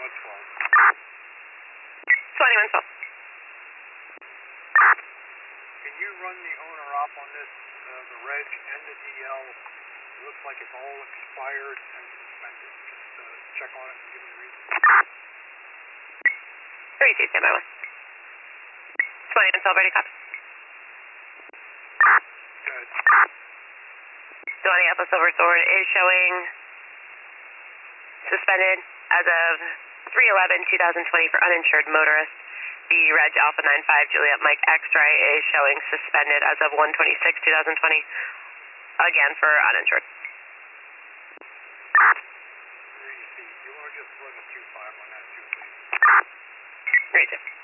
2112. Can you run the owner up on this, the reg and the DL? It looks like it's all expired and suspended. Just check on it and give me a reason. 32, stand by 1. 2112, ready, copy. Good. The Minneapolis Silver Sword is showing suspended as of 3/11/2020 for uninsured motorists. The Reg Alpha 95 Juliet Mike X-Ray is showing suspended as of 1/26/2020, again for uninsured. You want to just run a 2.5 on that too, please? Great.